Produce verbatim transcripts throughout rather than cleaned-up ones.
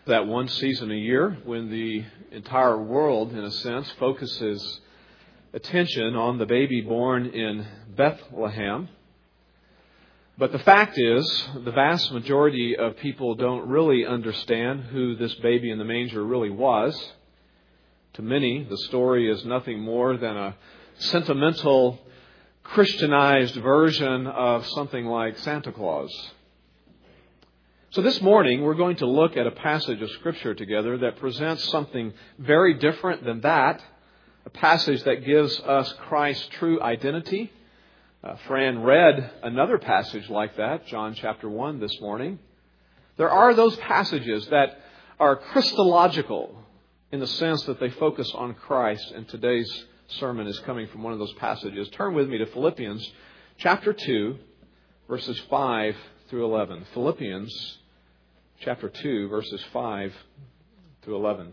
that one season a year when the entire world, in a sense, focuses attention on the baby born in Bethlehem. But the fact is, the vast majority of people don't really understand who this baby in the manger really was. To many, the story is nothing more than a sentimental, Christianized version of something like Santa Claus. So this morning, we're going to look at a passage of Scripture together that presents something very different than that. A passage that gives us Christ's true identity. Uh, Fran read another passage like that, John chapter one this morning. There are those passages that are Christological in the sense that they focus on Christ, and today's sermon is coming from one of those passages. Turn with me to Philippians chapter two, verses five through eleven. Philippians chapter two, verses five through eleven.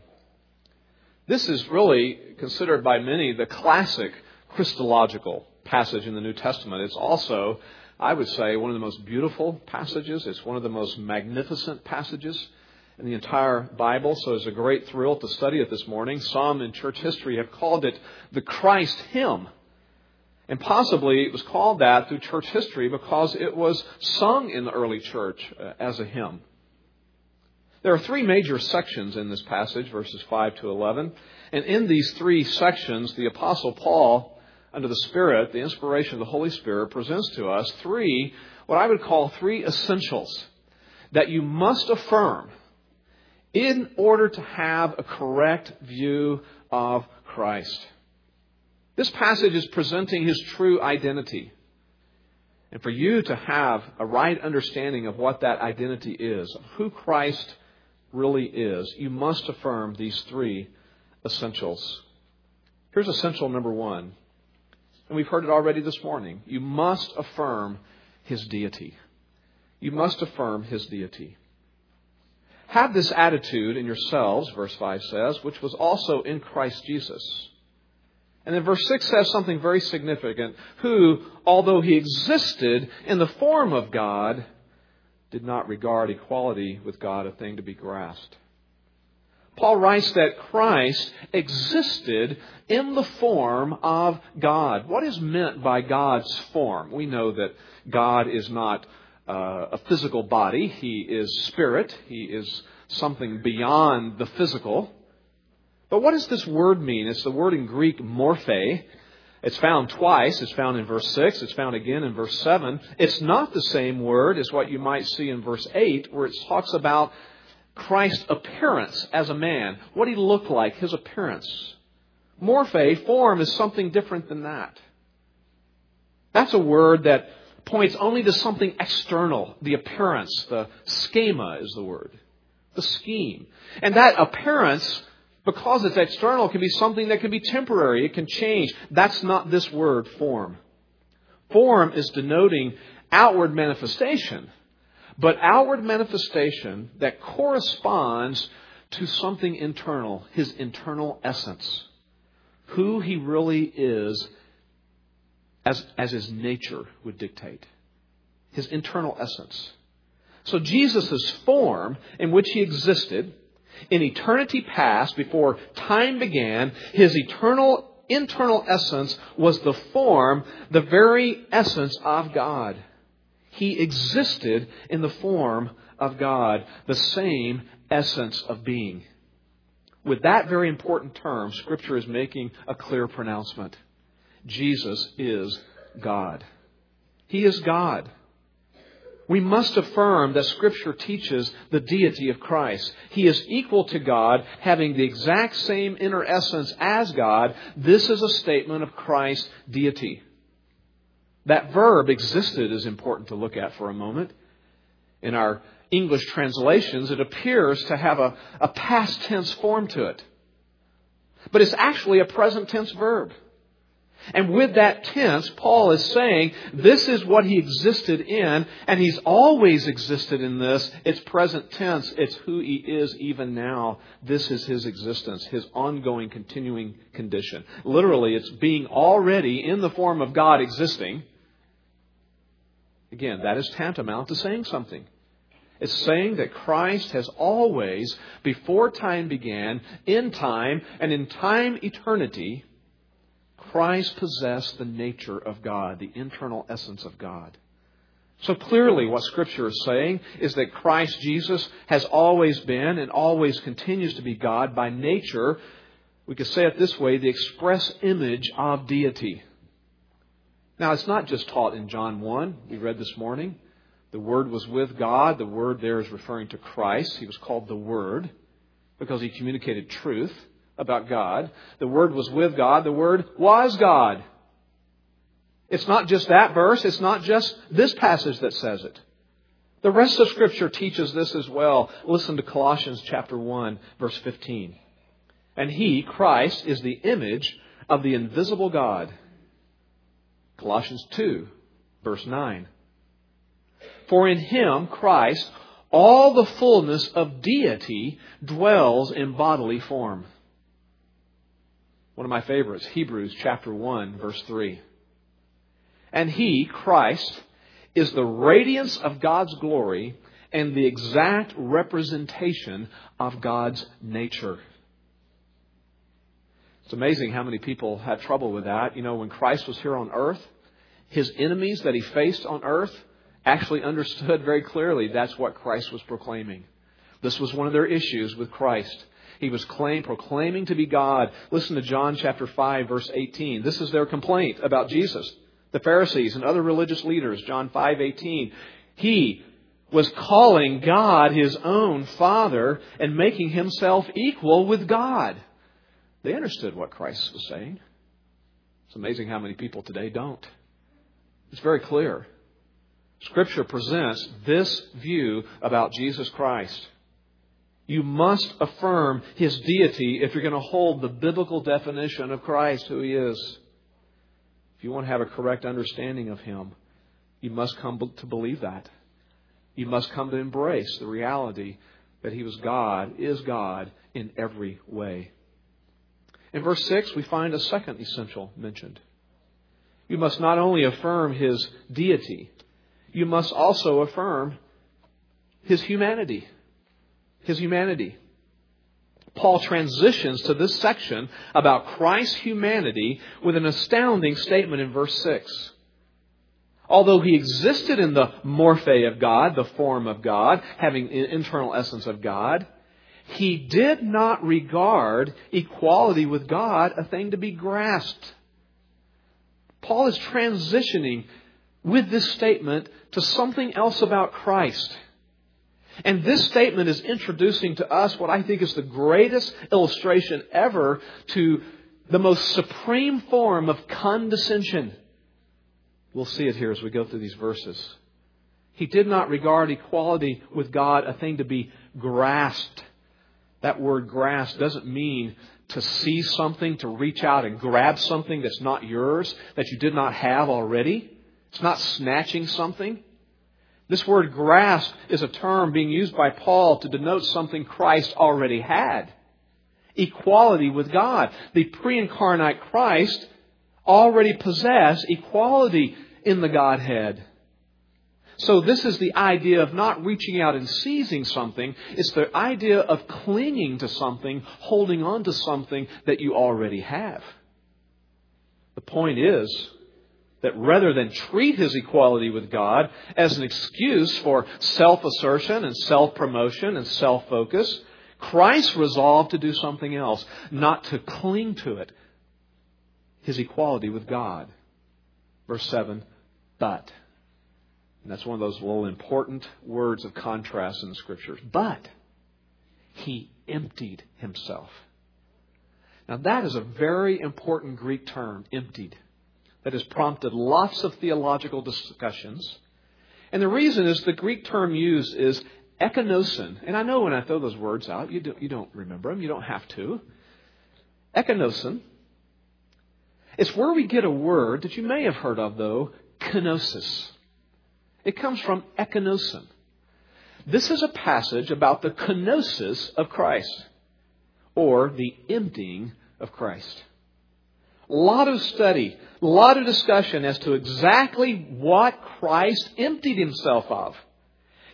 This is really considered by many the classic Christological passage in the New Testament. It's also, I would say, one of the most beautiful passages. It's one of the most magnificent passages in the entire Bible. So it's a great thrill to study it this morning. Some in church history have called it the Christ hymn. And possibly it was called that through church history because it was sung in the early church as a hymn. There are three major sections in this passage, verses five to eleven. And in these three sections, the Apostle Paul, under the Spirit, the inspiration of the Holy Spirit, presents to us three, what I would call three essentials that you must affirm in order to have a correct view of Christ. This passage is presenting His true identity. And for you to have a right understanding of what that identity is, of who Christ really is, you must affirm these three essentials. Here's essential number one. And we've heard it already this morning. You must affirm His deity. You must affirm His deity. Have this attitude in yourselves, verse five says, which was also in Christ Jesus. And then verse six says something very significant. Who, although He existed in the form of God, did not regard equality with God a thing to be grasped. Paul writes that Christ existed in the form of God. What is meant by God's form? We know that God is not uh, a physical body. He is spirit. He is something beyond the physical. But what does this word mean? It's the word in Greek morphe. It's found twice. It's found in verse six. It's found again in verse seven. It's not the same word as what you might see in verse eight, where it talks about Christ's appearance as a man. What He looked like, His appearance. Morphe, form, is something different than that. That's a word that points only to something external. The appearance, the schema is the word. The scheme. And that appearance, because it's external, can be something that can be temporary. It can change. That's not this word, form. Form is denoting outward manifestation. But outward manifestation that corresponds to something internal, His internal essence. Who He really is as, as His nature would dictate. His internal essence. So Jesus' form in which He existed in eternity past, before time began, His eternal internal essence was the form, the very essence of God. He existed in the form of God, the same essence of being. With that very important term, Scripture is making a clear pronouncement. Jesus is God. He is God. We must affirm that Scripture teaches the deity of Christ. He is equal to God, having the exact same inner essence as God. This is a statement of Christ's deity. That verb existed is important to look at for a moment. In our English translations, it appears to have a, a past tense form to it. But it's actually a present tense verb. And with that tense, Paul is saying this is what He existed in, and He's always existed in this. It's present tense. It's who He is even now. This is His existence, His ongoing, continuing condition. Literally, it's being already in the form of God existing. Again, that is tantamount to saying something. It's saying that Christ has always, before time began, in time, and in time eternity, Christ possessed the nature of God, the internal essence of God. So clearly what Scripture is saying is that Christ Jesus has always been and always continues to be God by nature. We could say it this way, the express image of deity. Now, it's not just taught in John one, we read this morning. The Word was with God. The Word there is referring to Christ. He was called the Word because He communicated truth about God. The Word was with God. The Word was God. It's not just that verse. It's not just this passage that says it. The rest of Scripture teaches this as well. Listen to Colossians chapter one, verse fifteen. And He, Christ, is the image of the invisible God. Colossians two, verse nine. For in Him, Christ, all the fullness of deity dwells in bodily form. One of my favorites, Hebrews chapter one, verse three. And He, Christ, is the radiance of God's glory and the exact representation of God's nature. It's amazing how many people had trouble with that. You know, when Christ was here on earth, His enemies that He faced on earth actually understood very clearly that's what Christ was proclaiming. This was one of their issues with Christ. He was claim, proclaiming to be God. Listen to John chapter five, verse eighteen. This is their complaint about Jesus. The Pharisees and other religious leaders, John five eighteen. He was calling God His own Father and making Himself equal with God. They understood what Christ was saying. It's amazing how many people today don't. It's very clear. Scripture presents this view about Jesus Christ. You must affirm His deity if you're going to hold the biblical definition of Christ, who He is. If you want to have a correct understanding of Him, you must come to believe that. You must come to embrace the reality that He was God, is God in every way. In verse six, we find a second essential mentioned. You must not only affirm His deity, you must also affirm His humanity. His humanity. Paul transitions to this section about Christ's humanity with an astounding statement in verse six. Although He existed in the morphe of God, the form of God, having the internal essence of God, He did not regard equality with God a thing to be grasped. Paul is transitioning with this statement to something else about Christ. And this statement is introducing to us what I think is the greatest illustration ever to the most supreme form of condescension. We'll see it here as we go through these verses. He did not regard equality with God a thing to be grasped. That word grasp doesn't mean to seize something, to reach out and grab something that's not yours, that you did not have already. It's not snatching something. This word grasp is a term being used by Paul to denote something Christ already had. Equality with God. The pre-incarnate Christ already possessed equality in the Godhead. So this is the idea of not reaching out and seizing something. It's the idea of clinging to something, holding on to something that you already have. The point is that rather than treat His equality with God as an excuse for self-assertion and self-promotion and self-focus, Christ resolved to do something else, not to cling to it. His equality with God. Verse seven, but. And that's one of those little important words of contrast in the Scriptures. But He emptied Himself. Now that is a very important Greek term, emptied, that has prompted lots of theological discussions. And the reason is the Greek term used is ekinosin. And I know when I throw those words out, you don't, you don't remember them. You don't have to. Ekinosin. It's where we get a word that you may have heard of, though, kenosis. It comes from ekinosin. This is a passage about the kenosis of Christ, or the emptying of Christ. A lot of study, a lot of discussion as to exactly what Christ emptied Himself of.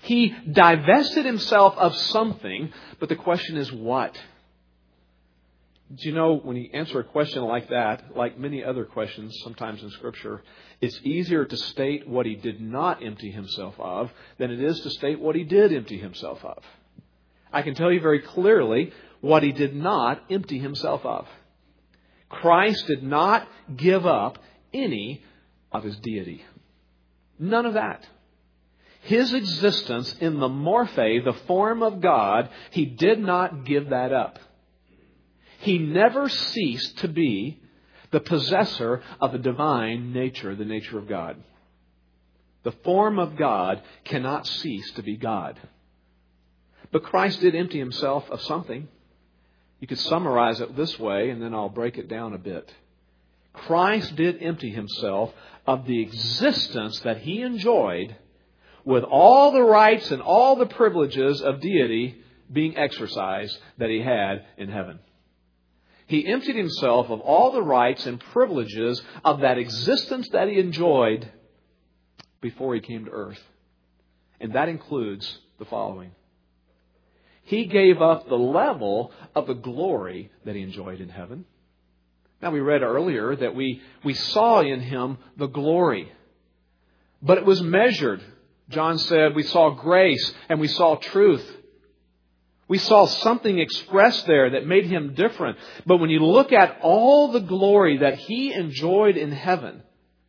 He divested himself of something, but the question is what? Do you know, when you answer a question like that, like many other questions sometimes in Scripture, it's easier to state what he did not empty himself of than it is to state what he did empty himself of. I can tell you very clearly what he did not empty himself of. Christ did not give up any of his deity. None of that. His existence in the morphe, the form of God, he did not give that up. He never ceased to be the possessor of the divine nature, the nature of God. The form of God cannot cease to be God. But Christ did empty himself of something. You could summarize it this way, and then I'll break it down a bit. Christ did empty himself of the existence that he enjoyed with all the rights and all the privileges of deity being exercised that he had in heaven. He emptied himself of all the rights and privileges of that existence that he enjoyed before he came to earth. And that includes the following. He gave up the level of the glory that he enjoyed in heaven. Now, we read earlier that we, we saw in him the glory. But it was measured. John said we saw grace and we saw truth. We saw something expressed there that made him different. But when you look at all the glory that he enjoyed in heaven,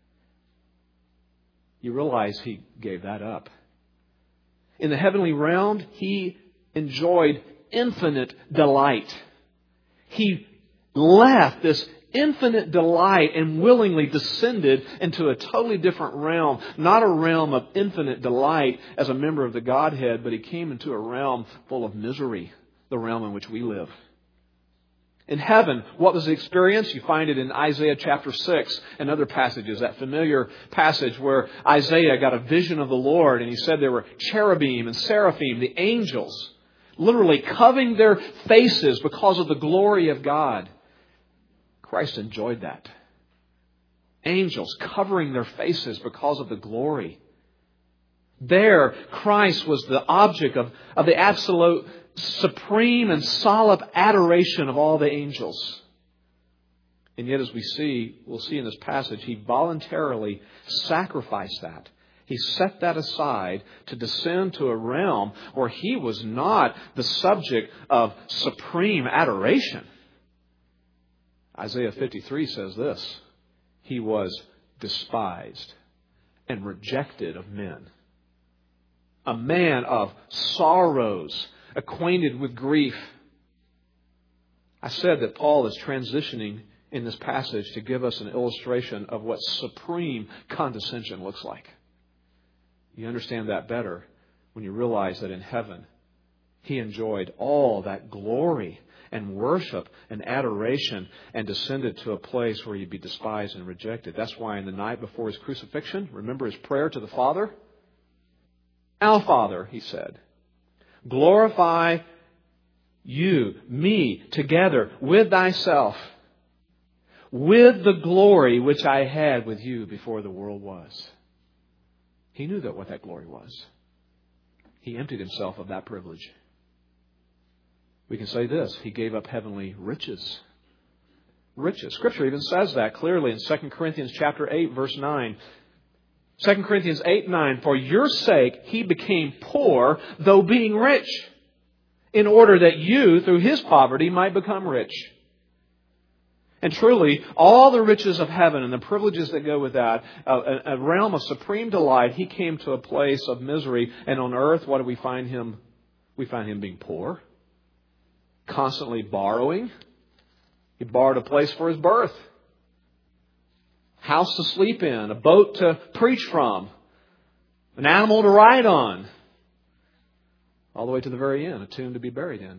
you realize he gave that up. In the heavenly realm, he enjoyed infinite delight. He left this infinite delight and willingly descended into a totally different realm. Not a realm of infinite delight as a member of the Godhead, but he came into a realm full of misery, the realm in which we live. In heaven, what was the experience? You find it in Isaiah chapter six and other passages, that familiar passage where Isaiah got a vision of the Lord and he said there were cherubim and seraphim, the angels, literally covering their faces because of the glory of God. Christ enjoyed that. Angels covering their faces because of the glory. There, Christ was the object of, of the absolute supreme and solemn adoration of all the angels. And yet, as we see, we'll see in this passage, he voluntarily sacrificed that. He set that aside to descend to a realm where he was not the subject of supreme adoration. Isaiah fifty-three says this, he was despised and rejected of men. A man of sorrows, acquainted with grief. I said that Paul is transitioning in this passage to give us an illustration of what supreme condescension looks like. You understand that better when you realize that in heaven, he enjoyed all that glory and worship and adoration and descended to a place where he'd be despised and rejected. That's why in the night before his crucifixion, remember his prayer to the Father? Now, Father, he said, glorify you, me, together with thyself, with the glory which I had with you before the world was. He knew that what that glory was. He emptied himself of that privilege. We can say this, he gave up heavenly riches. Riches. Scripture even says that clearly in Second Corinthians chapter eight, verse nine. Second Corinthians eight, nine. For your sake he became poor, though being rich, in order that you, through his poverty, might become rich. And truly, all the riches of heaven and the privileges that go with that, a, a realm of supreme delight, he came to a place of misery. And on earth, what do we find him? We find him being poor. Constantly borrowing. He borrowed a place for his birth. House to sleep in. A boat to preach from. An animal to ride on. All the way to the very end. A tomb to be buried in.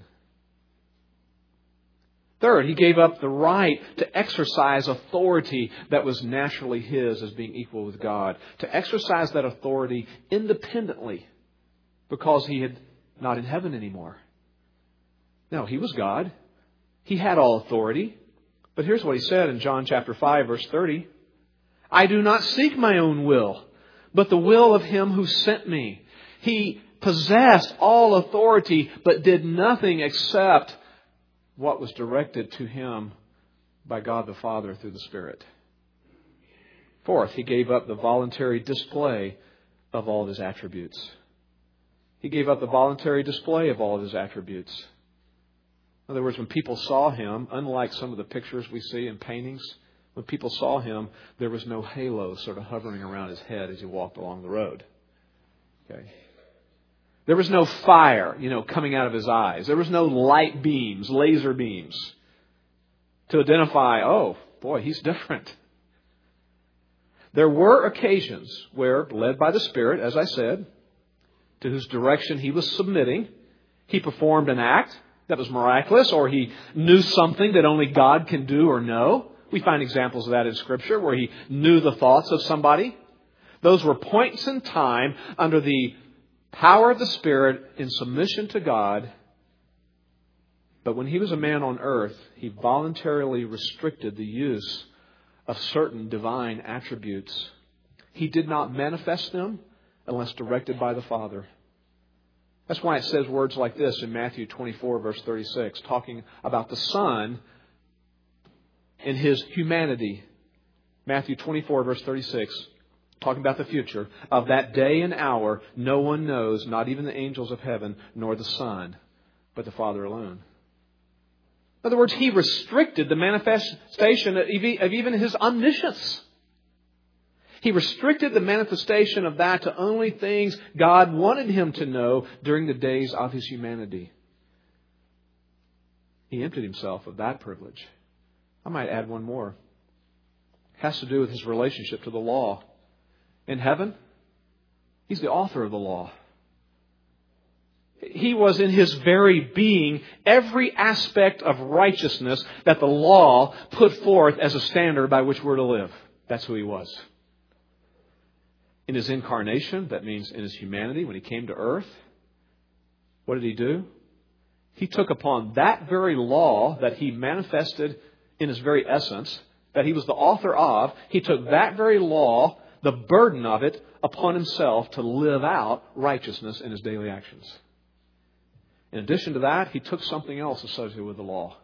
Third, he gave up the right to exercise authority that was naturally his as being equal with God. To exercise that authority independently because he had not in heaven anymore. No, he was God. He had all authority. But here's what he said in John chapter five, verse thirty. I do not seek my own will, but the will of him who sent me. He possessed all authority, but did nothing except what was directed to him by God the Father through the Spirit. Fourth, he gave up the voluntary display of all of his attributes. He gave up the voluntary display of all of his attributes. In other words, when people saw him, unlike some of the pictures we see in paintings, when people saw him, there was no halo sort of hovering around his head as he walked along the road. Okay. There was no fire, you know, coming out of his eyes. There was no light beams, laser beams, to identify, oh, boy, he's different. There were occasions where, led by the Spirit, as I said, to whose direction he was submitting, he performed an act that was miraculous, or he knew something that only God can do or know. We find examples of that in Scripture where he knew the thoughts of somebody. Those were points in time under the power of the Spirit in submission to God. But when he was a man on earth, he voluntarily restricted the use of certain divine attributes. He did not manifest them unless directed by the Father. That's why it says words like this in Matthew twenty-four, verse thirty-six, talking about the Son in his humanity. Matthew twenty-four, verse thirty-six, talking about the future. Of that day and hour, no one knows, not even the angels of heaven, nor the Son, but the Father alone. In other words, he restricted the manifestation of even his omniscience. He restricted the manifestation of that to only things God wanted him to know during the days of his humanity. He emptied himself of that privilege. I might add one more. It has to do with his relationship to the law. In heaven, he's the author of the law. He was in his very being every aspect of righteousness that the law put forth as a standard by which we're to live. That's who he was. In his incarnation, that means in his humanity, when he came to earth, what did he do? He took upon that very law that he manifested in his very essence, that he was the author of, he took that very law, the burden of it, upon himself to live out righteousness in his daily actions. In addition to that, he took something else associated with the law.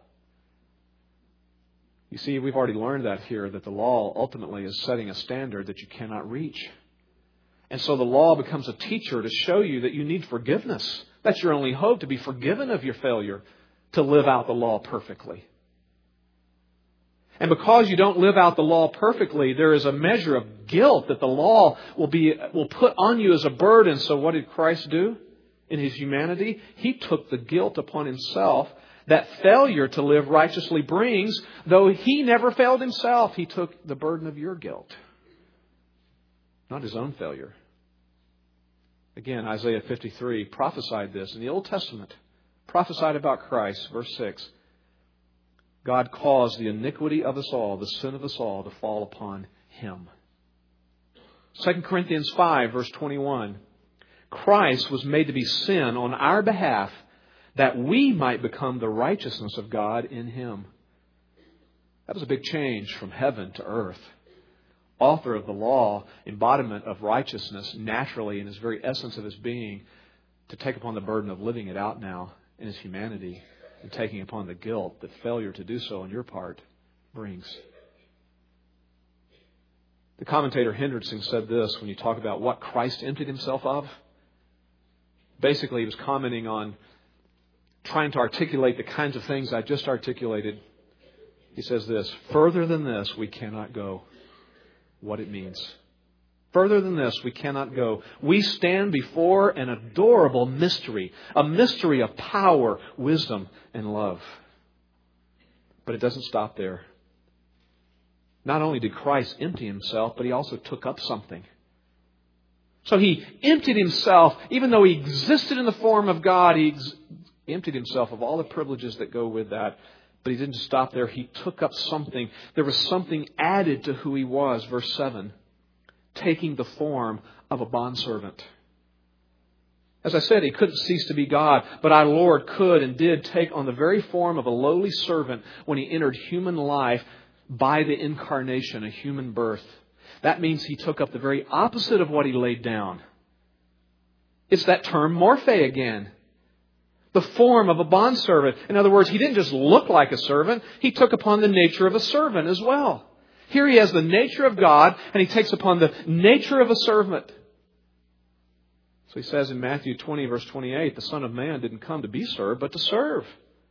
You see, we've already learned that here, that the law ultimately is setting a standard that you cannot reach. And so the law becomes a teacher to show you that you need forgiveness. That's your only hope, to be forgiven of your failure to live out the law perfectly. And because you don't live out the law perfectly, there is a measure of guilt that the law will be will put on you as a burden. So what did Christ do in his humanity? He took the guilt upon himself that failure to live righteously brings. Though he never failed himself, he took the burden of your guilt, not his own failure. Again, Isaiah fifty-three prophesied this in the Old Testament. Prophesied about Christ, verse six. God caused the iniquity of us all, the sin of us all, to fall upon him. Second Corinthians five, verse twenty-one. Christ was made to be sin on our behalf, that we might become the righteousness of God in him. That was a big change from heaven to earth. Author of the law, embodiment of righteousness naturally in his very essence of his being, to take upon the burden of living it out now in his humanity and taking upon the guilt that failure to do so on your part brings. The commentator Hendrickson said this when you talk about what Christ emptied himself of. Basically, he was commenting on trying to articulate the kinds of things I just articulated. He says this: further than this, we cannot go. What it means. Further than this, we cannot go. We stand before an adorable mystery, a mystery of power, wisdom, and love. But it doesn't stop there. Not only did Christ empty himself, but he also took up something. So he emptied himself, even though he existed in the form of God, he ex- emptied himself of all the privileges that go with that. But he didn't stop there. He took up something. There was something added to who he was. Verse seven. Taking the form of a bondservant. As I said, he couldn't cease to be God. But our Lord could and did take on the very form of a lowly servant when he entered human life by the incarnation, a human birth. That means he took up the very opposite of what he laid down. It's that term morphe again. The form of a bondservant. In other words, He didn't just look like a servant. He took upon the nature of a servant as well. Here He has the nature of God, and He takes upon the nature of a servant. So He says in Matthew twenty, verse twenty-eight, the Son of Man didn't come to be served, but to serve.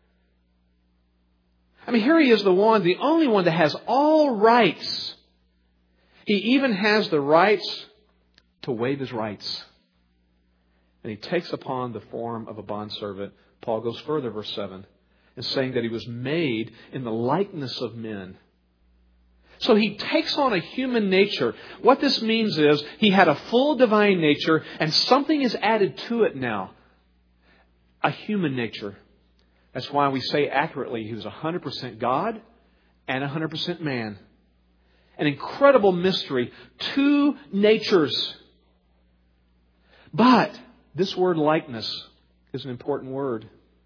I mean, here He is the one, the only one that has all rights. He even has the rights to waive His rights. And He takes upon the form of a bondservant. Paul goes further, verse seven, in saying that He was made in the likeness of men. So He takes on a human nature. What this means is He had a full divine nature, and something is added to it now. A human nature. That's why we say accurately He was one hundred percent God and one hundred percent man. An incredible mystery. Two natures. But this word likeness is an important word.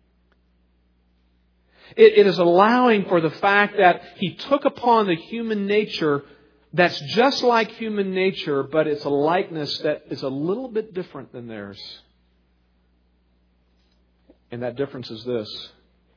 It, it is allowing for the fact that He took upon the human nature that's just like human nature, but it's a likeness that is a little bit different than theirs. And that difference is this.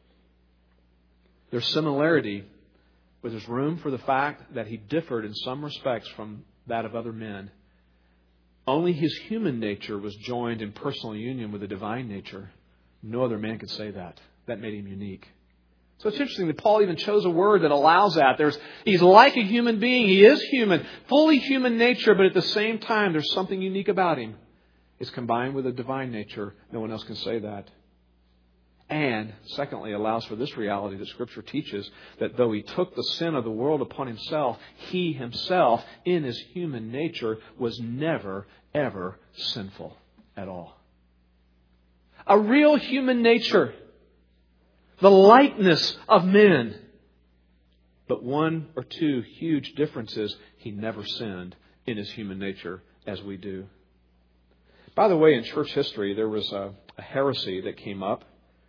There's similarity, but there's room for the fact that He differed in some respects from that of other men. Only His human nature was joined in personal union with the divine nature. No other man could say that. That made Him unique. So it's interesting that Paul even chose a word that allows that. There's, he's like a human being. He is human, fully human nature, but at the same time, there's something unique about Him. It's combined with a divine nature. No one else can say that. And, secondly, allows for this reality that Scripture teaches, that though He took the sin of the world upon Himself, He Himself, in His human nature, was never, ever sinful at all. A real human nature. The likeness of men. But one or two huge differences. He never sinned in His human nature as we do. By the way, in church history, there was a, a heresy that came up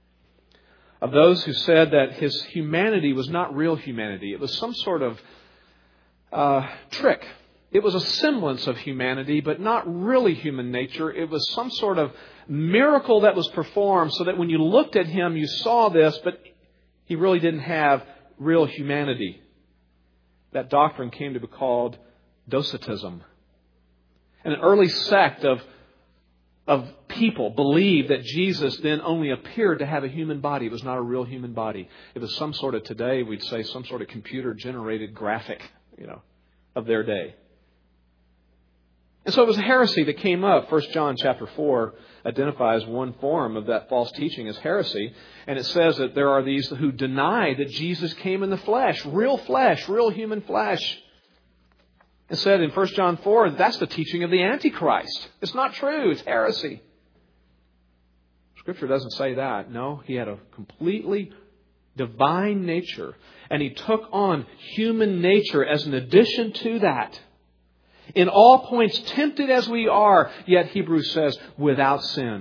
of those who said that His humanity was not real humanity. It was some sort of uh, trick. It was a semblance of humanity, but not really human nature. It was some sort of miracle that was performed so that when you looked at Him, you saw this, but He really didn't have real humanity. That doctrine came to be called Docetism. And an early sect of of people believed that Jesus then only appeared to have a human body. It was not a real human body. It was some sort of, today we'd say, some sort of computer-generated graphic, you know, of their day. And so it was a heresy that came up. First John chapter four identifies one form of that false teaching as heresy. And it says that there are these who deny that Jesus came in the flesh, real flesh, real human flesh. It said in First John four, that's the teaching of the Antichrist. It's not true. It's heresy. Scripture doesn't say that. No, He had a completely divine nature. And He took on human nature as an addition to that. In all points, tempted as we are, yet Hebrews says, without sin.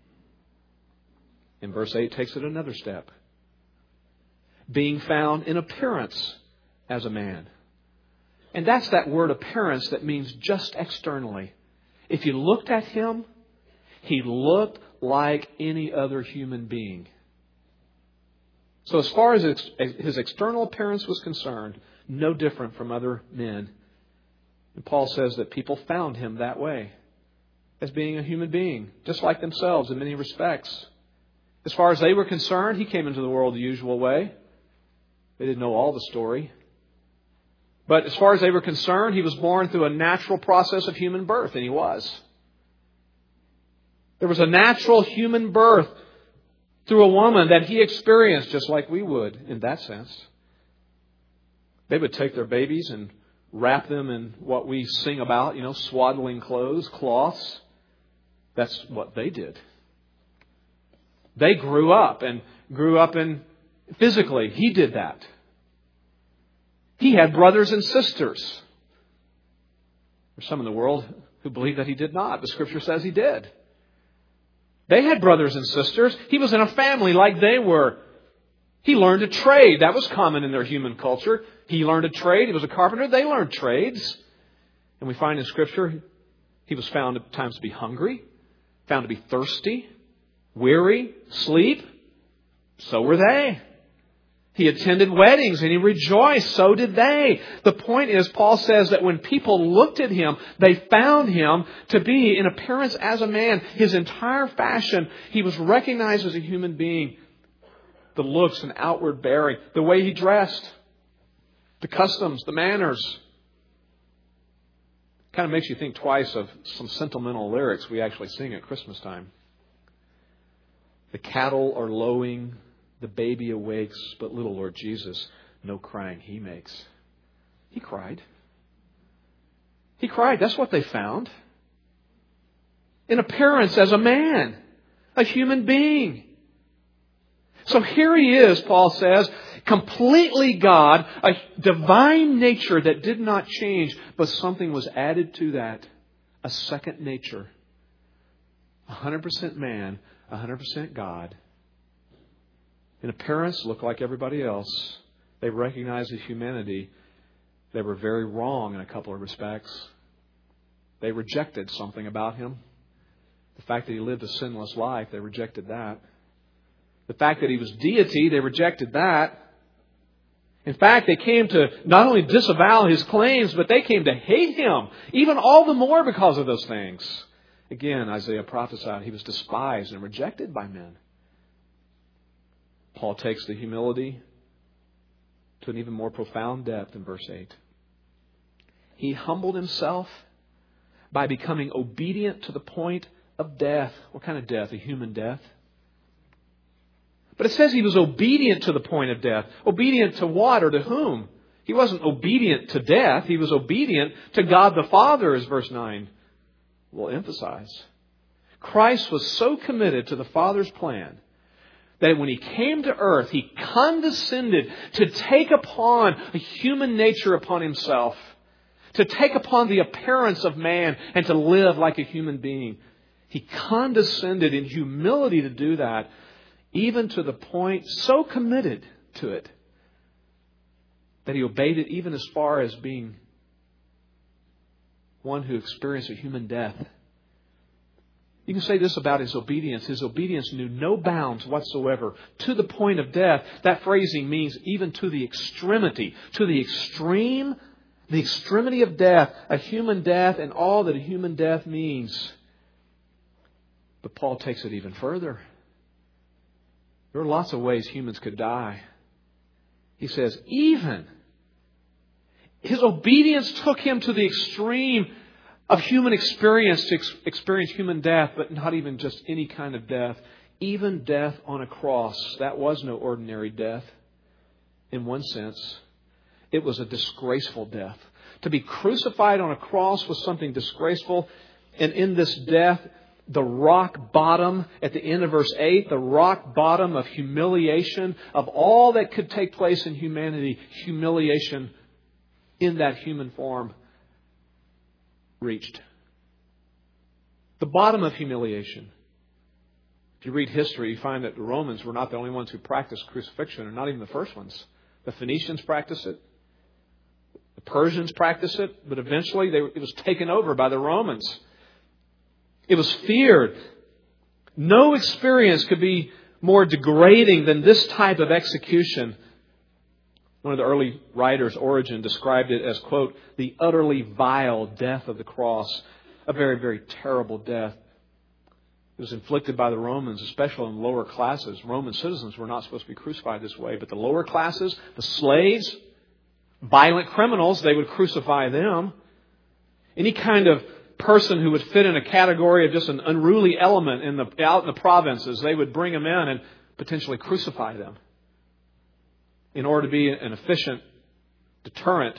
In verse eight, takes it another step. Being found in appearance as a man. And that's that word appearance that means just externally. If you looked at Him, He looked like any other human being. So as far as His external appearance was concerned, no different from other men. And Paul says that people found Him that way, as being a human being, just like themselves in many respects. As far as they were concerned, He came into the world the usual way. They didn't know all the story. But as far as they were concerned, He was born through a natural process of human birth, and He was. There was a natural human birth through a woman that He experienced just like we would in that sense. They would take their babies and wrap them in what we sing about, you know, swaddling clothes, cloths. That's what they did. They grew up and grew up in physically. He did that. He had brothers and sisters. There's some in the world who believe that He did not. The Scripture says He did. They had brothers and sisters. He was in a family like they were. He learned a trade. That was common in their human culture. He learned a trade. He was a carpenter. They learned trades. And we find in Scripture He was found at times to be hungry. found to be thirsty, weary, sleep. So were they. He attended weddings and he rejoiced. So did they. The point is, Paul says that when people looked at him, they found him to be in appearance as a man. His entire fashion, he was recognized as a human being. The looks and outward bearing, the way he dressed, the customs, the manners. Kind of makes you think twice of some sentimental lyrics we actually sing at Christmas time. The cattle are lowing, the baby awakes, but little Lord Jesus, no crying he makes. He cried. He cried. That's what they found. In appearance as a man, a human being. So here he is, Paul says, completely God, a divine nature that did not change, but something was added to that, a second nature. one hundred percent man, one hundred percent God. In appearance, looked like everybody else. They recognized his humanity. They were very wrong in a couple of respects. They rejected something about him. The fact that he lived a sinless life, they rejected that. The fact that he was deity, they rejected that. In fact, they came to not only disavow his claims, but they came to hate him, even all the more because of those things. Again, Isaiah prophesied he was despised and rejected by men. Paul takes the humility to an even more profound depth in verse eight. He humbled himself by becoming obedient to the point of death. What kind of death? A human death. But it says he was obedient to the point of death. Obedient to what or to whom? He wasn't obedient to death. He was obedient to God the Father, as verse nine will emphasize. Christ was so committed to the Father's plan that when he came to earth, he condescended to take upon a human nature upon himself, to take upon the appearance of man and to live like a human being. He condescended in humility to do that, even to the point, so committed to it, that he obeyed it even as far as being one who experienced a human death. You can say this about his obedience. His obedience knew no bounds whatsoever to the point of death. That phrasing means even to the extremity, to the extreme, the extremity of death, a human death and all that a human death means. But Paul takes it even further. There are lots of ways humans could die. He says, even his obedience took him to the extreme of human experience to ex- experience human death, but not even just any kind of death. Even death on a cross. That was no ordinary death. In one sense, it was a disgraceful death. To be crucified on a cross was something disgraceful. And in this death, the rock bottom at the end of verse eight, the rock bottom of humiliation, of all that could take place in humanity, humiliation in that human form reached. The bottom of humiliation. If you read history, you find that the Romans were not the only ones who practiced crucifixion, or not even the first ones. The Phoenicians practiced it. The Persians practiced it, but eventually they, it was taken over by the Romans. It was feared. No experience could be more degrading than this type of execution. One of the early writers, Origen, described it as, quote, the utterly vile death of the cross. A very, very terrible death. It was inflicted by the Romans, especially in lower classes. Roman citizens were not supposed to be crucified this way, but the lower classes, the slaves, violent criminals, they would crucify them. Any kind of person who would fit in a category of just an unruly element in the out in the provinces, they would bring them in and potentially crucify them. In order to be an efficient deterrent,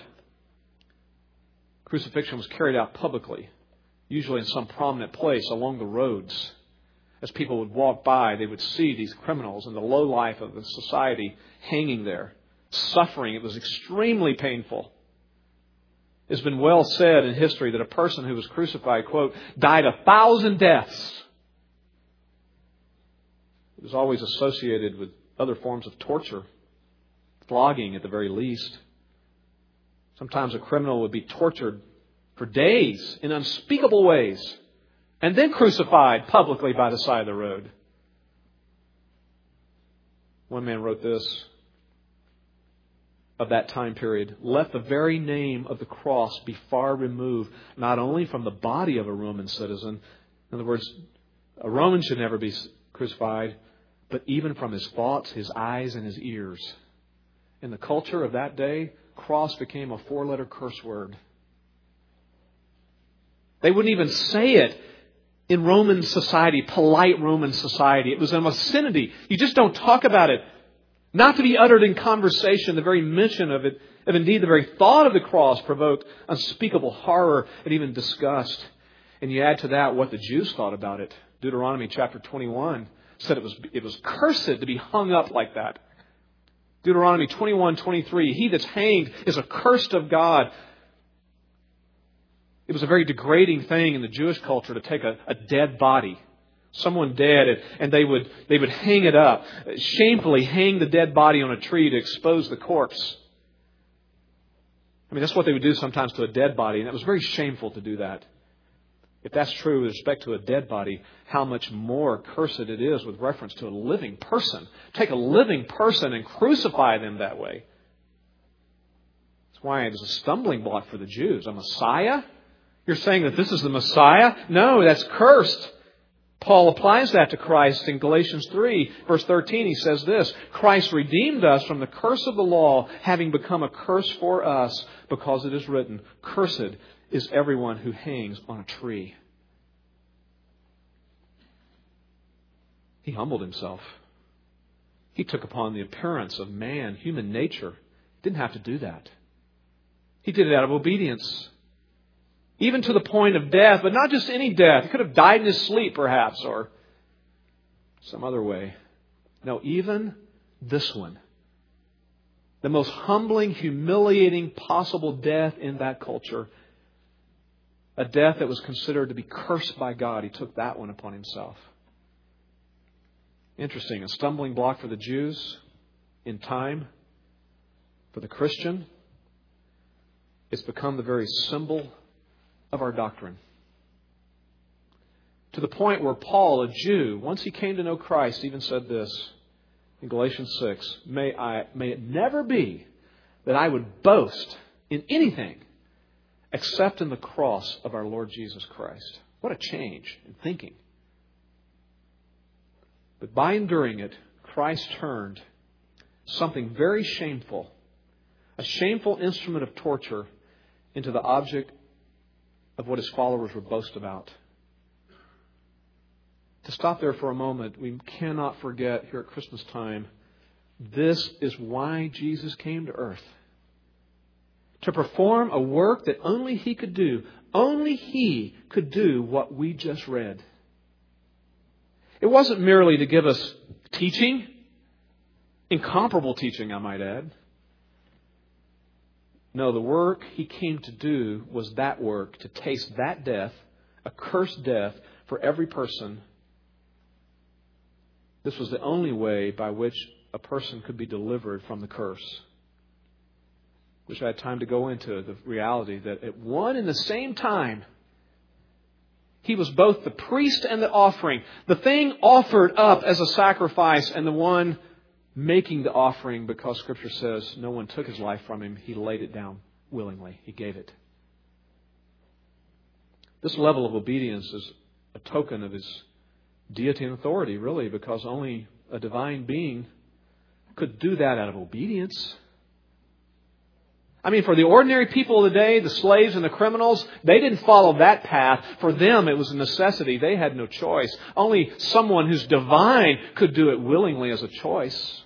crucifixion was carried out publicly, usually in some prominent place along the roads. As people would walk by, they would see these criminals in the low life of the society hanging there, suffering. It was extremely painful. It's been well said in history that a person who was crucified, quote, died a thousand deaths. It was always associated with other forms of torture, flogging at the very least. Sometimes a criminal would be tortured for days in unspeakable ways and then crucified publicly by the side of the road. One man wrote this of that time period: let the very name of the cross be far removed, not only from the body of a Roman citizen, in other words, a Roman should never be crucified, but even from his thoughts, his eyes, and his ears. In the culture of that day, cross became a four-letter curse word. They wouldn't even say it in Roman society, polite Roman society. It was an obscenity. You just don't talk about it. Not to be uttered in conversation. The very mention of it, and indeed the very thought of the cross, provoked unspeakable horror and even disgust. And you add to that what the Jews thought about it. Deuteronomy chapter twenty-one said it was it was cursed to be hung up like that. Deuteronomy twenty-one twenty-three, he that's hanged is accursed of God. It was a very degrading thing in the Jewish culture to take a, a dead body, someone dead, and they would they would hang it up, shamefully hang the dead body on a tree to expose the corpse. I mean, that's what they would do sometimes to a dead body, and it was very shameful to do that. If that's true with respect to a dead body, how much more cursed it is with reference to a living person. Take a living person and crucify them that way. That's why it is a stumbling block for the Jews. A Messiah? You're saying that this is the Messiah? No, that's cursed. Paul applies that to Christ in Galatians three, verse thirteen. He says this: Christ redeemed us from the curse of the law, having become a curse for us, because it is written, cursed is everyone who hangs on a tree. He humbled himself. He took upon the appearance of man, human nature. Didn't have to do that. He did it out of obedience. Even to the point of death, but not just any death. He could have died in his sleep, perhaps, or some other way. No, even this one. The most humbling, humiliating possible death in that culture. A death that was considered to be cursed by God. He took that one upon himself. Interesting. A stumbling block for the Jews in time. For the Christian, it's become the very symbol of our doctrine. To the point where Paul, a Jew, once he came to know Christ, even said this in Galatians six, May I, may it never be that I would boast in anything except in the cross of our Lord Jesus Christ. What a change in thinking. But by enduring it, Christ turned something very shameful, a shameful instrument of torture, into the object of what his followers would boast about. To stop there for a moment, we cannot forget here at Christmas time, this is why Jesus came to earth. To perform a work that only He could do. Only He could do what we just read. It wasn't merely to give us teaching, incomparable teaching, I might add. No, the work He came to do was that work, to taste that death, a cursed death for every person. This was the only way by which a person could be delivered from the curse. Wish I had time to go into the reality that at one and the same time, He was both the priest and the offering. The thing offered up as a sacrifice, and the one making the offering, because Scripture says no one took His life from Him. He laid it down willingly. He gave it. This level of obedience is a token of His deity and authority, really, because only a divine being could do that out of obedience. I mean, for the ordinary people of the day, the slaves and the criminals, they didn't follow that path. For them, it was a necessity. They had no choice. Only someone who's divine could do it willingly as a choice.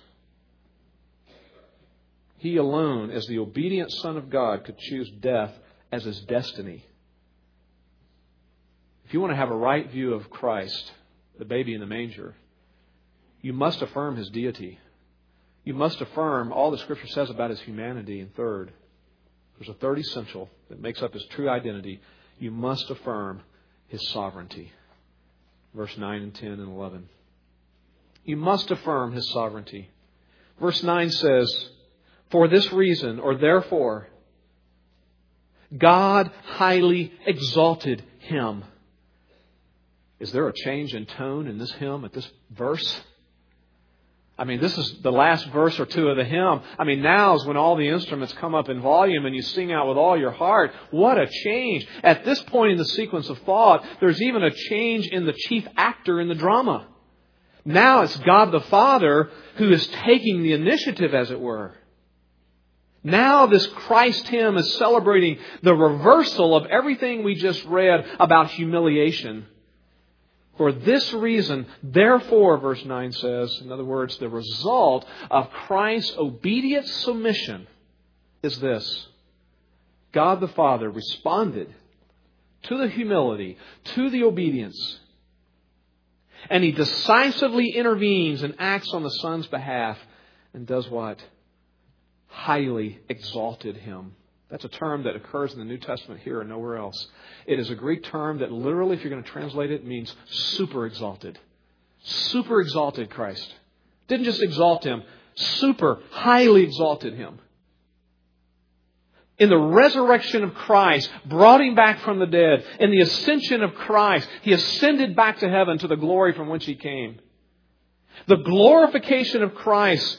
He alone, as the obedient Son of God, could choose death as His destiny. If you want to have a right view of Christ, the baby in the manger, you must affirm His deity. You must affirm all the Scripture says about His humanity. And third, there's a third essential that makes up His true identity. You must affirm His sovereignty. Verse nine and ten and eleven. You must affirm His sovereignty. Verse nine says, for this reason, or therefore, God highly exalted Him. Is there a change in tone in this hymn at this verse? I mean, this is the last verse or two of the hymn. I mean, now is when all the instruments come up in volume and you sing out with all your heart. What a change. At this point in the sequence of thought, there's even a change in the chief actor in the drama. Now it's God the Father who is taking the initiative, as it were. Now this Christ hymn is celebrating the reversal of everything we just read about humiliation. For this reason, therefore, verse nine says, in other words, the result of Christ's obedient submission is this. God the Father responded to the humility, to the obedience. And He decisively intervenes and acts on the Son's behalf and does what? Highly exalted Him. That's a term that occurs in the New Testament here and nowhere else. It is a Greek term that literally, if you're going to translate it, means super exalted. Super exalted Christ. Didn't just exalt Him, super, highly exalted Him. In the resurrection of Christ, brought Him back from the dead. In the ascension of Christ, He ascended back to heaven to the glory from which He came. The glorification of Christ,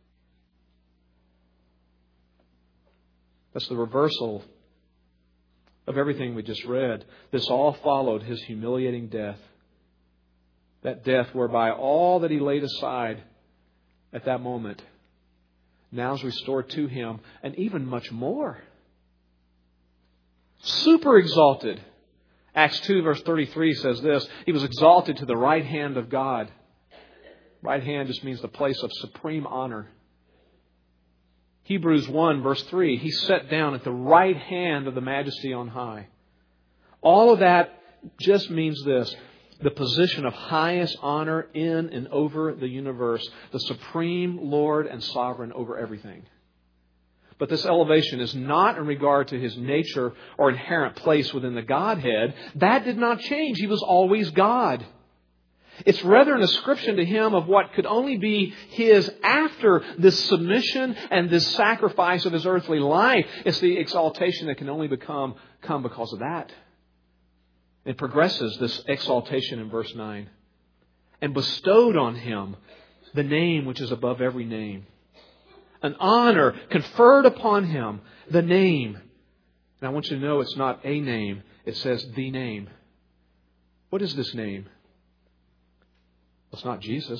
that's the reversal of everything we just read. This all followed His humiliating death. That death whereby all that He laid aside at that moment now is restored to Him, and even much more. Super exalted. Acts two verse thirty-three says this. He was exalted to the right hand of God. Right hand just means the place of supreme honor. Hebrews one verse three, He sat down at the right hand of the Majesty on high. All of that just means this. The position of highest honor in and over the universe. The supreme Lord and sovereign over everything. But this elevation is not in regard to His nature or inherent place within the Godhead. That did not change. He was always God. It's rather an ascription to Him of what could only be His after this submission and this sacrifice of His earthly life. It's the exaltation that can only become come because of that. It progresses this exaltation in verse nine. And bestowed on Him the name which is above every name. An honor conferred upon Him, the name. And I want you to know it's not a name. It says the name. What is this name? Well, it's not Jesus.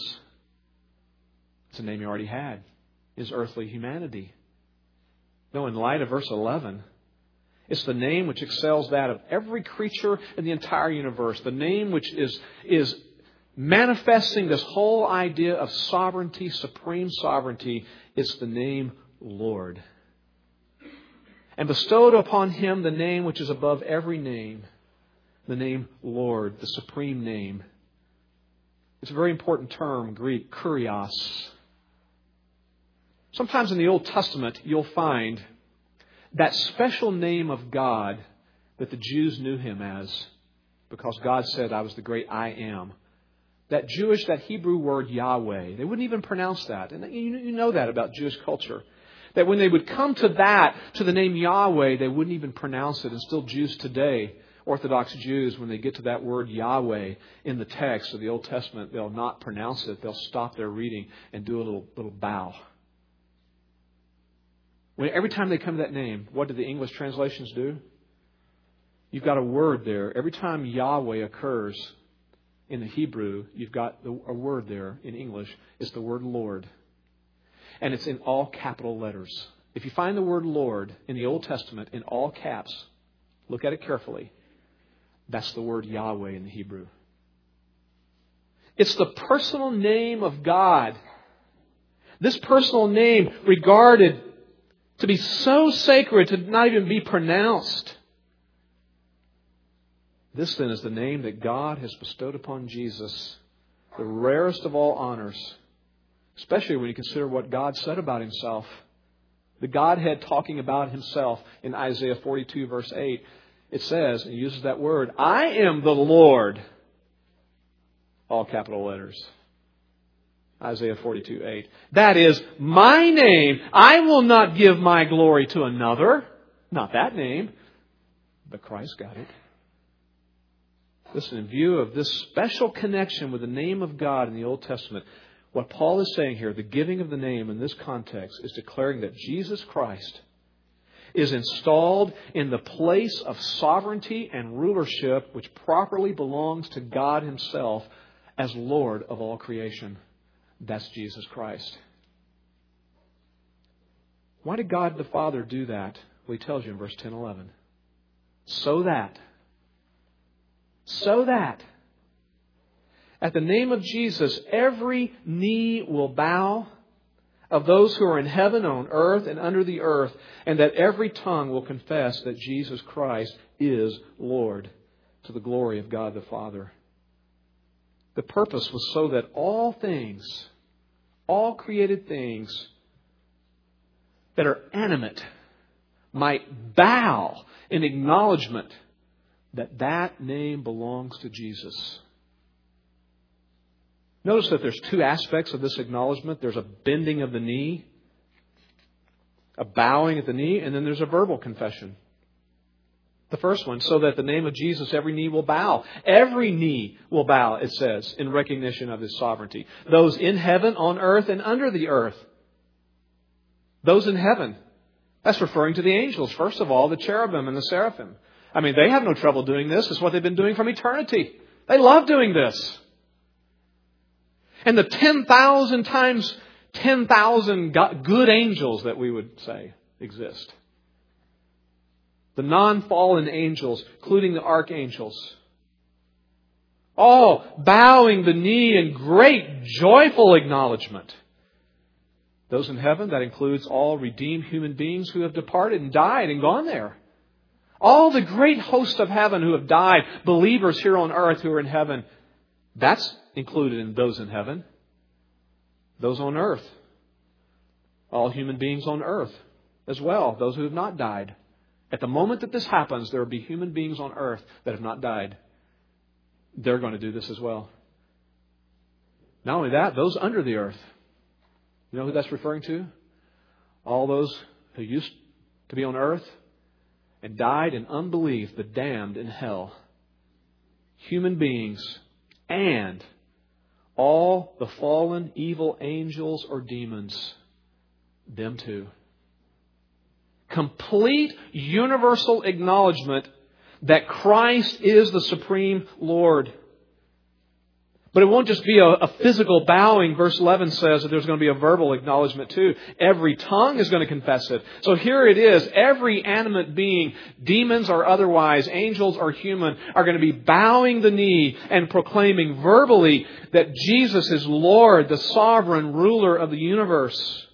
It's a name He already had. His earthly humanity. No, in light of verse eleven, it's the name which excels that of every creature in the entire universe. The name which is, is manifesting this whole idea of sovereignty, supreme sovereignty. It's the name Lord. And bestowed upon Him the name which is above every name. The name Lord, the supreme name. It's a very important term, Greek, kurios. Sometimes in the Old Testament, you'll find that special name of God that the Jews knew Him as, because God said, I was the great I am. That Jewish, that Hebrew word Yahweh, they wouldn't even pronounce that. And you know that about Jewish culture. That when they would come to that, to the name Yahweh, they wouldn't even pronounce it. And still Jews today, Orthodox Jews, when they get to that word Yahweh in the text of the Old Testament, they'll not pronounce it. They'll stop their reading and do a little, little bow. When every time they come to that name, what do the English translations do? You've got a word there. Every time Yahweh occurs in the Hebrew, you've got the, a word there in English. It's the word Lord. And it's in all capital letters. If you find the word Lord in the Old Testament in all caps, look at it carefully. That's the word Yahweh in the Hebrew. It's the personal name of God. This personal name regarded to be so sacred to not even be pronounced. This then is the name that God has bestowed upon Jesus, the rarest of all honors, especially when you consider what God said about Himself. The Godhead talking about Himself in Isaiah forty-two verse eight. It says, and uses that word, I am the Lord. All capital letters. Isaiah forty-two eight. That is my name. I will not give my glory to another. Not that name. But Christ got it. Listen, in view of this special connection with the name of God in the Old Testament, what Paul is saying here, the giving of the name in this context, is declaring that Jesus Christ is installed in the place of sovereignty and rulership which properly belongs to God Himself as Lord of all creation. That's Jesus Christ. Why did God the Father do that? Well, He tells you in verse ten, eleven. So that, so that, at the name of Jesus, every knee will bow of those who are in heaven, on earth, and under the earth, and that every tongue will confess that Jesus Christ is Lord, to the glory of God the Father. The purpose was so that all things, all created things that are animate might bow in acknowledgement that that name belongs to Jesus. Notice that there's two aspects of this acknowledgement. There's a bending of the knee, a bowing at the knee, and then there's a verbal confession. The first one, so that the name of Jesus, every knee will bow. Every knee will bow, it says, in recognition of His sovereignty. Those in heaven, on earth, and under the earth. Those in heaven. That's referring to the angels. First of all, the cherubim and the seraphim. I mean, they have no trouble doing this. It's what they've been doing from eternity. They love doing this. And the ten thousand times ten thousand good angels that we would say exist. The non-fallen angels, including the archangels. All bowing the knee in great joyful acknowledgement. Those in heaven, that includes all redeemed human beings who have departed and died and gone there. All the great host of heaven who have died, believers here on earth who are in heaven, that's included in those in heaven. Those on earth. All human beings on earth as well, those who have not died. At the moment that this happens, there will be human beings on earth that have not died. They're going to do this as well. Not only that, those under the earth. You know who that's referring to? All those who used to be on earth and died in unbelief, the damned in hell. Human beings and all the fallen evil angels or demons. Them too. Complete universal acknowledgement that Christ is the supreme Lord. But it won't just be a, a physical bowing. Verse eleven says that there's going to be a verbal acknowledgement too. Every tongue is going to confess it. So here it is. Every animate being, demons or otherwise, angels or human, are going to be bowing the knee and proclaiming verbally that Jesus is Lord, the sovereign ruler of the universe.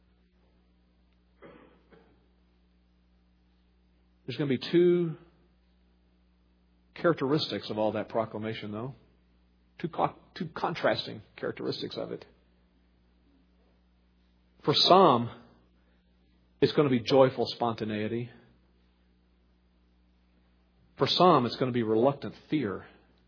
There's going to be two characteristics of all that proclamation, though. Two, co- two contrasting characteristics of it. For some, it's going to be joyful spontaneity. For some, it's going to be reluctant fear.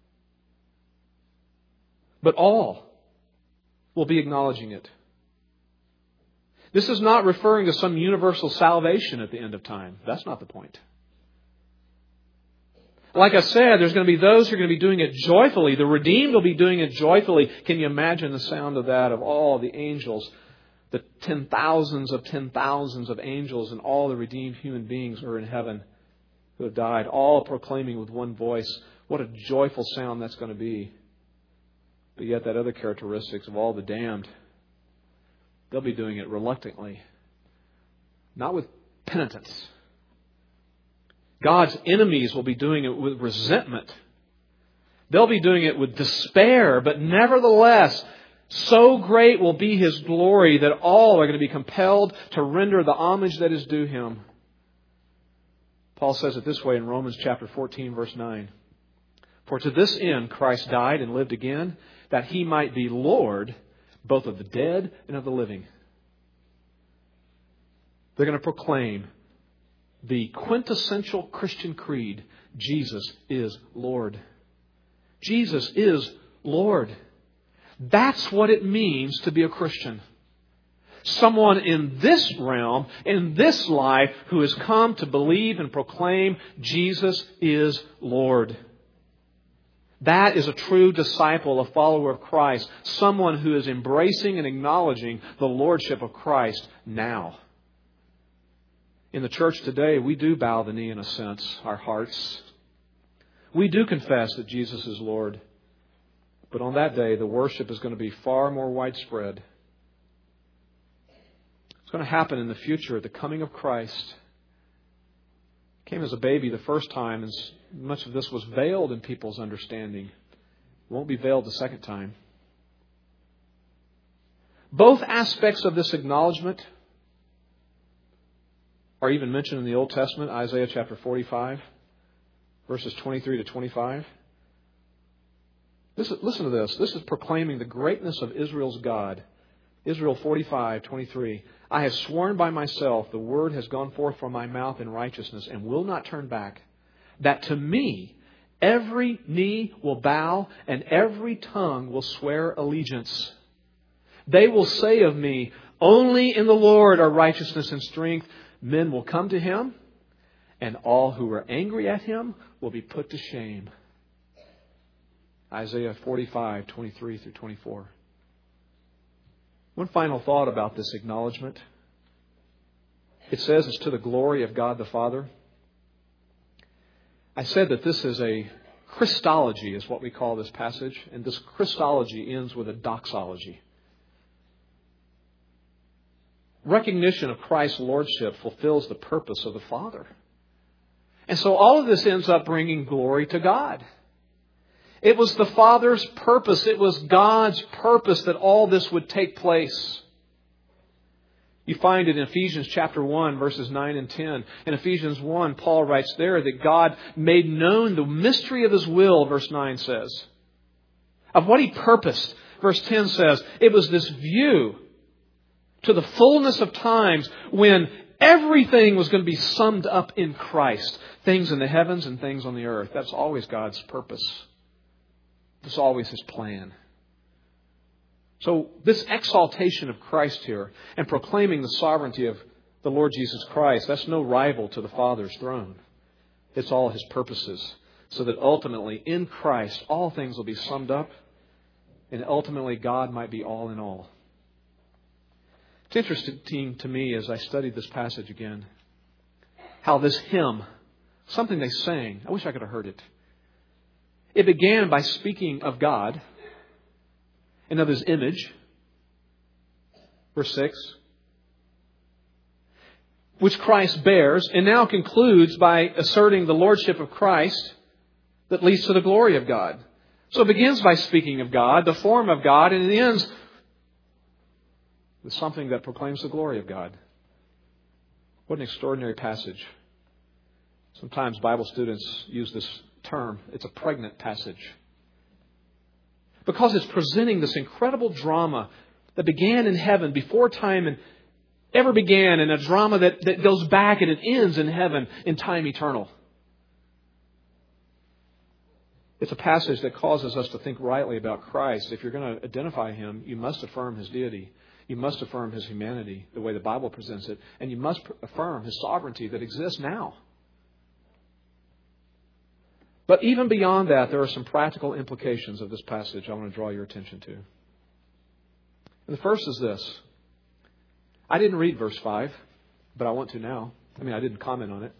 But all will be acknowledging it. This is not referring to some universal salvation at the end of time. That's not the point. Like I said, there's going to be those who are going to be doing it joyfully. The redeemed will be doing it joyfully. Can you imagine the sound of that, of all the angels, the ten thousands of ten thousands of angels and all the redeemed human beings who are in heaven who have died, all proclaiming with one voice? What a joyful sound that's going to be. But yet that other characteristics of all the damned, they'll be doing it reluctantly. Not with penitence. God's enemies will be doing it with resentment. They'll be doing it with despair, but nevertheless, so great will be His glory that all are going to be compelled to render the homage that is due Him. Paul says it this way in Romans chapter fourteen, verse nine. For to this end Christ died and lived again, that He might be Lord both of the dead and of the living. They're going to proclaim the quintessential Christian creed: Jesus is Lord. Jesus is Lord. That's what it means to be a Christian. Someone in this realm, in this life, who has come to believe and proclaim Jesus is Lord. That is a true disciple, a follower of Christ, someone who is embracing and acknowledging the lordship of Christ now. In the church today, we do bow the knee in a sense, our hearts. We do confess that Jesus is Lord. But on that day, the worship is going to be far more widespread. It's going to happen in the future at the coming of Christ. He came as a baby the first time, and much of this was veiled in people's understanding. It won't be veiled the second time. Both aspects of this acknowledgement are even mentioned in the Old Testament, Isaiah chapter forty-five, verses twenty-three to twenty-five. This is, listen to this. This is proclaiming the greatness of Israel's God. Israel forty-five, twenty-three. I have sworn by myself, the word has gone forth from my mouth in righteousness and will not turn back, that to me every knee will bow and every tongue will swear allegiance. They will say of me, only in the Lord are righteousness and strength. Men will come to Him, and all who are angry at Him will be put to shame. Isaiah forty-five, twenty-three through twenty-four. One final thought about this acknowledgement. It says it's to the glory of God the Father. I said that this is a Christology, is what we call this passage. And this Christology ends with a doxology. Recognition of Christ's lordship fulfills the purpose of the Father. And so all of this ends up bringing glory to God. It was the Father's purpose. It was God's purpose that all this would take place. You find it in Ephesians chapter one, verses nine and ten. In Ephesians one, Paul writes there that God made known the mystery of His will, verse nine says. Of what He purposed. Verse ten says, it was this view to the fullness of times when everything was going to be summed up in Christ. Things in the heavens and things on the earth. That's always God's purpose. It's always His plan. So this exaltation of Christ here and proclaiming the sovereignty of the Lord Jesus Christ, that's no rival to the Father's throne. It's all His purposes. So that ultimately in Christ all things will be summed up and ultimately God might be all in all. It's interesting to me as I studied this passage again, how this hymn, something they sang, I wish I could have heard it. It began by speaking of God and of His image. Verse six. Which Christ bears, and now concludes by asserting the lordship of Christ that leads to the glory of God. So it begins by speaking of God, the form of God, and it ends with something that proclaims the glory of God. What an extraordinary passage. Sometimes Bible students use this term. It's a pregnant passage. Because it's presenting this incredible drama that began in heaven before time and ever began, and a drama that, that goes back and it ends in heaven in time eternal. It's a passage that causes us to think rightly about Christ. If you're going to identify Him, you must affirm His deity. You must affirm His humanity, the way the Bible presents it. And you must affirm His sovereignty that exists now. But even beyond that, there are some practical implications of this passage I want to draw your attention to. And the first is this. I didn't read verse five, but I want to now. I mean, I didn't comment on it.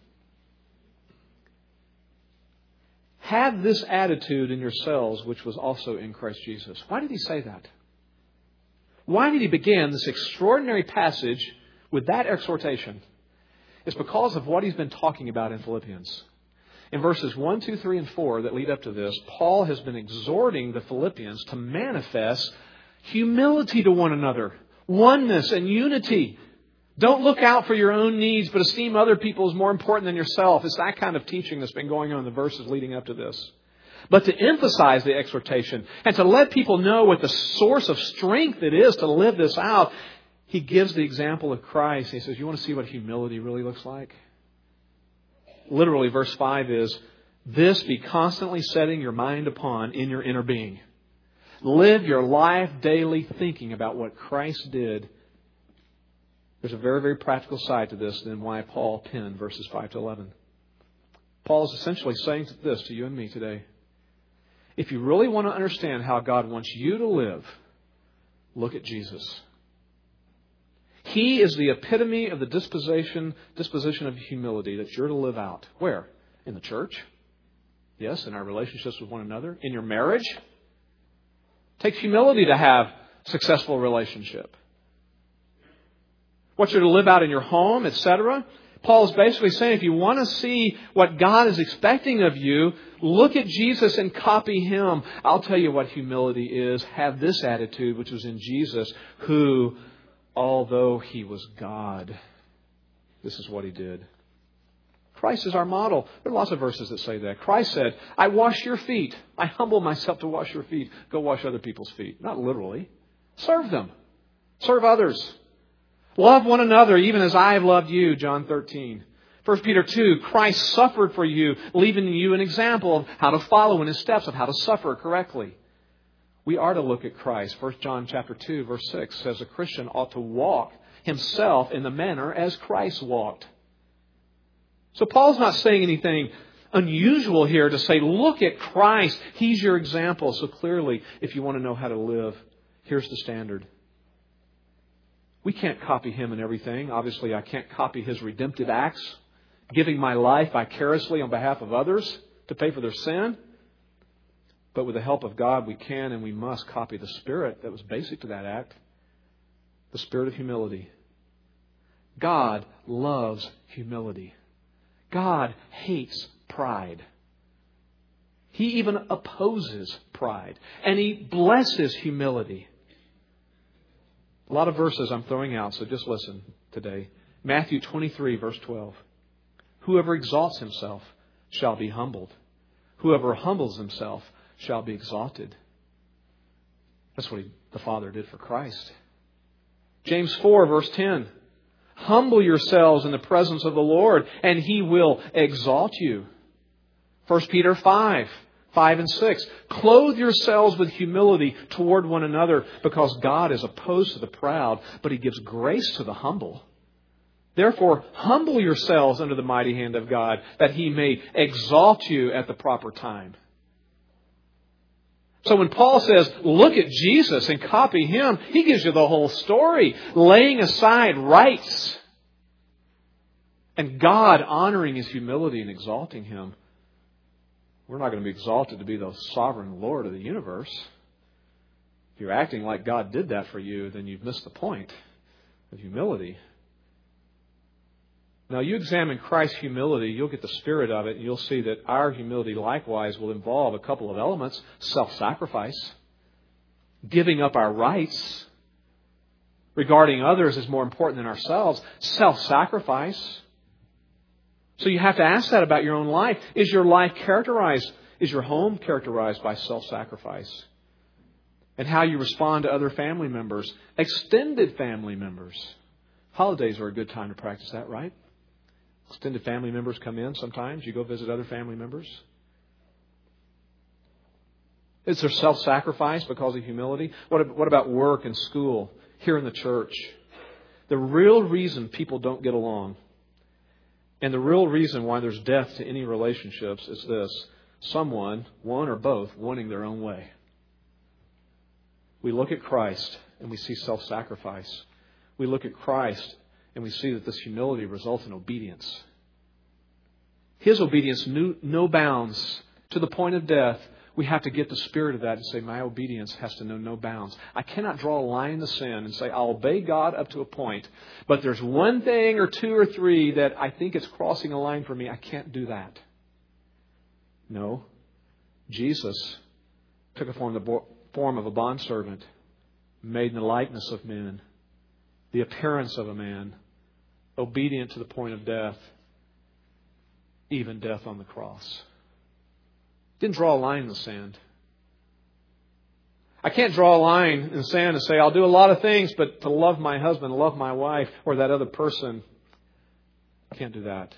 Have this attitude in yourselves, which was also in Christ Jesus. Why did He say that? Why did He begin this extraordinary passage with that exhortation? It's because of what He's been talking about in Philippians. In verses one, two, three, and four that lead up to this, Paul has been exhorting the Philippians to manifest humility to one another, oneness and unity. Don't look out for your own needs, but esteem other people as more important than yourself. It's that kind of teaching that's been going on in the verses leading up to this. But to emphasize the exhortation and to let people know what the source of strength it is to live this out, he gives the example of Christ. He says, you want to see what humility really looks like? Literally, verse five is, this be constantly setting your mind upon in your inner being. Live your life daily thinking about what Christ did. There's a very, very practical side to this than why Paul penned verses five to eleven. Paul is essentially saying this to you and me today. If you really want to understand how God wants you to live, look at Jesus. He is the epitome of the disposition, disposition of humility that you're to live out. Where? In the church? Yes, in our relationships with one another. In your marriage? It takes humility to have a successful relationship. What you're to live out in your home, et cetera. Paul is basically saying if you want to see what God is expecting of you, look at Jesus and copy Him. I'll tell you what humility is. Have this attitude, which was in Jesus, who, although He was God, this is what He did. Christ is our model. There are lots of verses that say that. Christ said, I wash your feet. I humble myself to wash your feet. Go wash other people's feet. Not literally. Serve them. Serve others. Love one another even as I have loved you, John thirteen. First Peter two, Christ suffered for you, leaving you an example of how to follow in His steps, of how to suffer correctly. We are to look at Christ. First John chapter two, verse six says a Christian ought to walk himself in the manner as Christ walked. So Paul's not saying anything unusual here to say, look at Christ. He's your example. So clearly, if you want to know how to live, here's the standard. We can't copy Him in everything. Obviously, I can't copy His redemptive acts, giving my life vicariously on behalf of others to pay for their sin. But with the help of God, we can and we must copy the spirit that was basic to that act, the spirit of humility. God loves humility. God hates pride. He even opposes pride. And He blesses humility. A lot of verses I'm throwing out, so just listen today. Matthew twenty-three, verse twelve. Whoever exalts himself shall be humbled. Whoever humbles himself shall be exalted. That's what he, the Father did for Christ. James four, verse ten. Humble yourselves in the presence of the Lord, and He will exalt you. First Peter five. Five and six. Clothe yourselves with humility toward one another, because God is opposed to the proud, but He gives grace to the humble. Therefore, humble yourselves under the mighty hand of God, that He may exalt you at the proper time. So when Paul says, look at Jesus and copy Him, he gives you the whole story, laying aside rights and God honoring His humility and exalting Him. We're not going to be exalted to be the sovereign Lord of the universe. If you're acting like God did that for you, then you've missed the point of humility. Now, you examine Christ's humility, you'll get the spirit of it, and you'll see that our humility likewise will involve a couple of elements. Self-sacrifice, giving up our rights, regarding others as more important than ourselves. Self-sacrifice. So you have to ask that about your own life. Is your life characterized, is your home characterized by self-sacrifice? And how you respond to other family members, extended family members. Holidays are a good time to practice that, right? Extended family members come in sometimes. You go visit other family members. Is there self-sacrifice because of humility? What, what about work and school, here in the church? The real reason people don't get along, and the real reason why there's death to any relationships is this. Someone, one or both, wanting their own way. We look at Christ and we see self-sacrifice. We look at Christ and we see that this humility results in obedience. His obedience knew no bounds to the point of death. We have to get the spirit of that and say, my obedience has to know no bounds. I cannot draw a line in the sand and say, I'll obey God up to a point, but there's one thing or two or three that I think is crossing a line for me. I can't do that. No. Jesus took a form, the form of a bondservant, made in the likeness of men, the appearance of a man, obedient to the point of death, even death on the cross. Didn't draw a line in the sand. I can't draw a line in the sand and say, I'll do a lot of things, but to love my husband, love my wife, or that other person, I can't do that.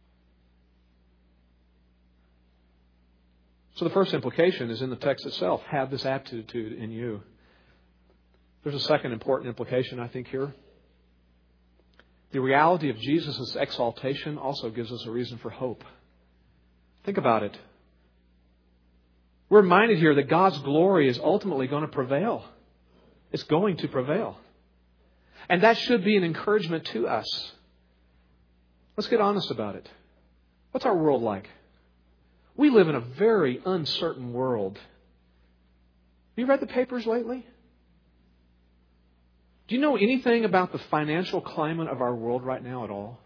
So the first implication is in the text itself. Have this aptitude in you. There's a second important implication, I think, here. The reality of Jesus' exaltation also gives us a reason for hope. Think about it. We're reminded here that God's glory is ultimately going to prevail. It's going to prevail. And that should be an encouragement to us. Let's get honest about it. What's our world like? We live in a very uncertain world. Have you read the papers lately? Do you know anything about the financial climate of our world right now at all?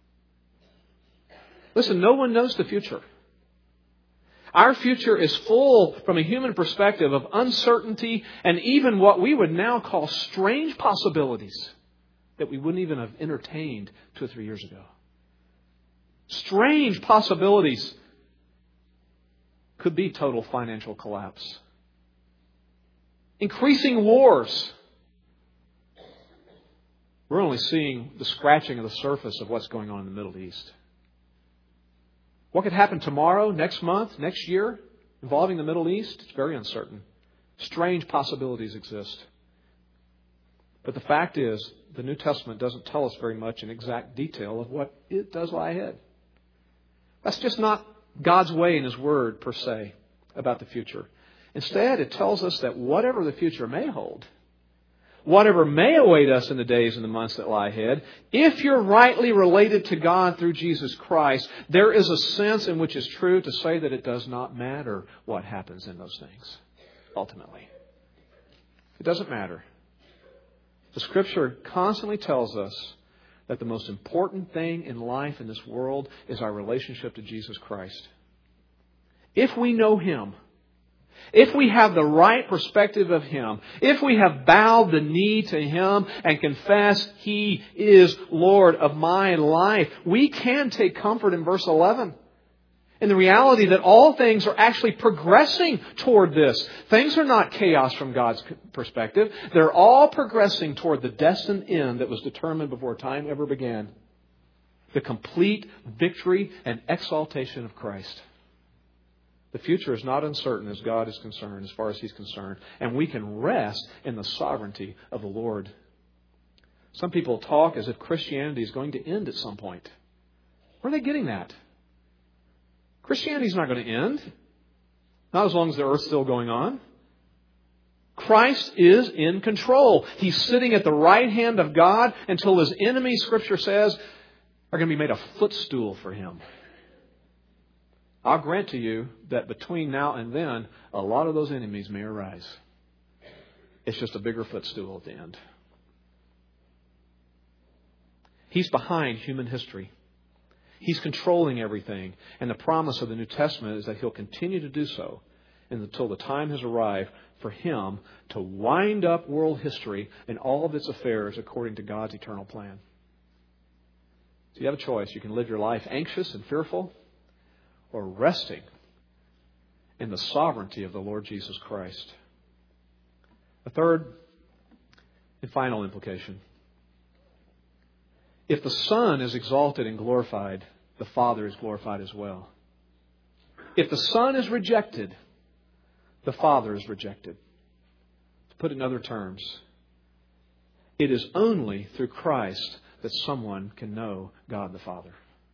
Listen, no one knows the future. Our future is full, from a human perspective, of uncertainty and even what we would now call strange possibilities that we wouldn't even have entertained two or three years ago. Strange possibilities. Could be total financial collapse. Increasing wars. We're only seeing the scratching of the surface of what's going on in the Middle East. What could happen tomorrow, next month, next year, involving the Middle East? It's very uncertain. Strange possibilities exist. But the fact is, the New Testament doesn't tell us very much in exact detail of what it does lie ahead. That's just not God's way in His Word, per se, about the future. Instead, it tells us that whatever the future may hold, whatever may await us in the days and the months that lie ahead, if you're rightly related to God through Jesus Christ, there is a sense in which it's true to say that it does not matter what happens in those things, ultimately. It doesn't matter. The Scripture constantly tells us that the most important thing in life in this world is our relationship to Jesus Christ. If we know Him, if we have the right perspective of Him, if we have bowed the knee to Him and confess He is Lord of my life, we can take comfort in verse eleven. In the reality that all things are actually progressing toward this. Things are not chaos from God's perspective. They're all progressing toward the destined end that was determined before time ever began. The complete victory and exaltation of Christ. The future is not uncertain as God is concerned, as far as He's concerned. And we can rest in the sovereignty of the Lord. Some people talk as if Christianity is going to end at some point. Where are they getting that? Christianity is not going to end. Not as long as the earth's still going on. Christ is in control. He's sitting at the right hand of God until His enemies, Scripture says, are going to be made a footstool for Him. I'll grant to you that between now and then, a lot of those enemies may arise. It's just a bigger footstool at the end. He's behind human history. He's controlling everything. And the promise of the New Testament is that He'll continue to do so until the time has arrived for Him to wind up world history and all of its affairs according to God's eternal plan. So you have a choice. You can live your life anxious and fearful, or resting in the sovereignty of the Lord Jesus Christ. A third and final implication. If the Son is exalted and glorified, the Father is glorified as well. If the Son is rejected, the Father is rejected. To put it in other terms, it is only through Christ that someone can know God the Father.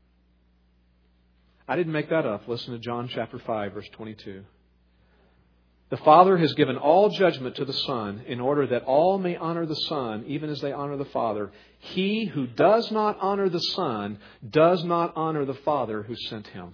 I didn't make that up. Listen to John chapter five, verse twenty-two. The Father has given all judgment to the Son in order that all may honor the Son, even as they honor the Father. He who does not honor the Son does not honor the Father who sent Him.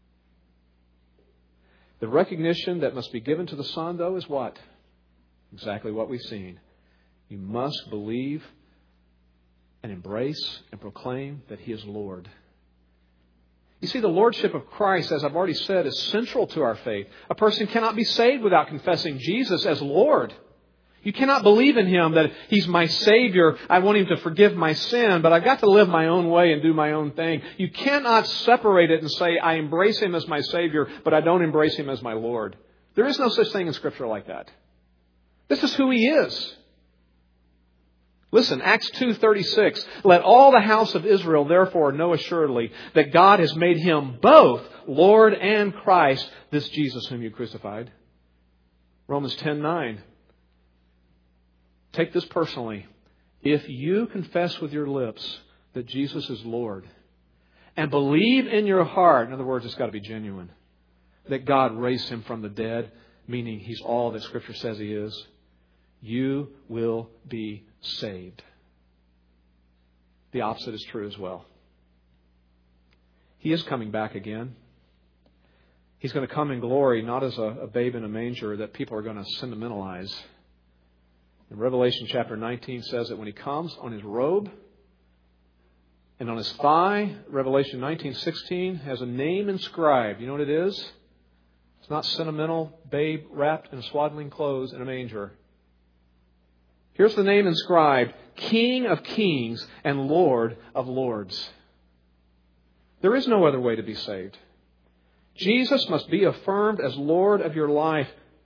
The recognition that must be given to the Son, though, is what? Exactly what we've seen. You must believe and embrace and proclaim that He is Lord. You see, the Lordship of Christ, as I've already said, is central to our faith. A person cannot be saved without confessing Jesus as Lord. You cannot believe in Him that He's my Savior. I want Him to forgive my sin, but I've got to live my own way and do my own thing. You cannot separate it and say, I embrace Him as my Savior, but I don't embrace Him as my Lord. There is no such thing in Scripture like that. This is who He is. Listen, Acts two thirty-six. Let all the house of Israel therefore know assuredly that God has made Him both Lord and Christ, this Jesus whom you crucified. Romans ten nine. Take this personally. If you confess with your lips that Jesus is Lord and believe in your heart, in other words, it's got to be genuine, that God raised Him from the dead, meaning He's all that Scripture says He is, you will be saved. The opposite is true as well. He is coming back again. He's going to come in glory, not as a, a babe in a manger that people are going to sentimentalize. In Revelation chapter nineteen says that when He comes on His robe and on His thigh, Revelation nineteen sixteen has a name inscribed. You know what it is? It's not sentimental babe wrapped in swaddling clothes in a manger. Here's the name inscribed: King of Kings and Lord of Lords. There is no other way to be saved. Jesus must be affirmed as Lord of your life.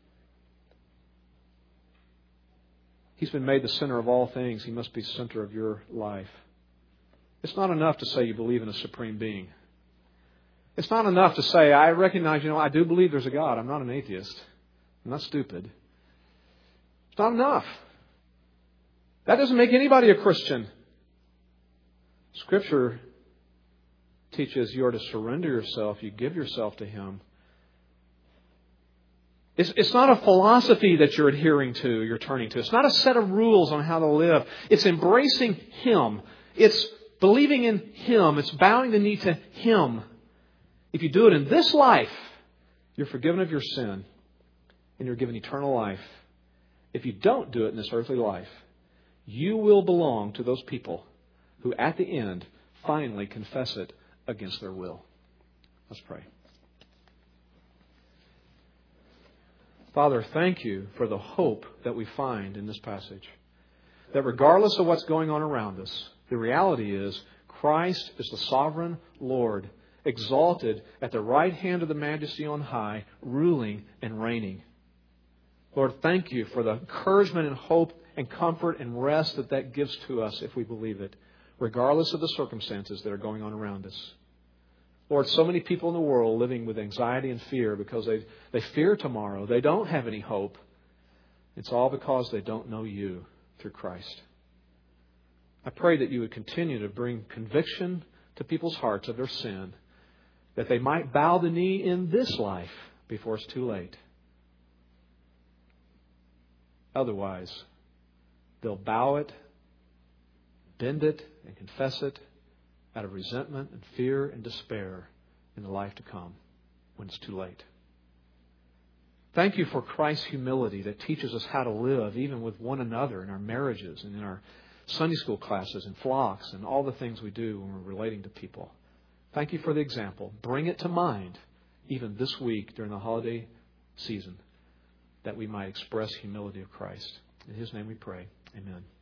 He's been made the center of all things. He must be the center of your life. It's not enough to say you believe in a supreme being. It's not enough to say, I recognize, you know, I do believe there's a God. I'm not an atheist. I'm not stupid. It's not enough. That doesn't make anybody a Christian. Scripture teaches you are to surrender yourself. You give yourself to Him. It's, it's not a philosophy that you're adhering to, you're turning to. It's not a set of rules on how to live. It's embracing Him. It's believing in Him. It's bowing the knee to Him. If you do it in this life, you're forgiven of your sin and you're given eternal life. If you don't do it in this earthly life, you will belong to those people who at the end finally confess it against their will. Let's pray. Father, thank You for the hope that we find in this passage. That regardless of what's going on around us, the reality is Christ is the sovereign Lord, exalted at the right hand of the Majesty on high, ruling and reigning. Lord, thank You for the encouragement and hope and comfort and rest that that gives to us if we believe it, regardless of the circumstances that are going on around us. Lord, so many people in the world living with anxiety and fear because they, they fear tomorrow. They don't have any hope. It's all because they don't know You through Christ. I pray that You would continue to bring conviction to people's hearts of their sin, that they might bow the knee in this life before it's too late. Otherwise, they'll bow it, bend it, and confess it out of resentment and fear and despair in the life to come when it's too late. Thank You for Christ's humility that teaches us how to live even with one another in our marriages and in our Sunday school classes and flocks and all the things we do when we're relating to people. Thank You for the example. Bring it to mind even this week during the holiday season that we might express humility of Christ. In His name we pray. Amen.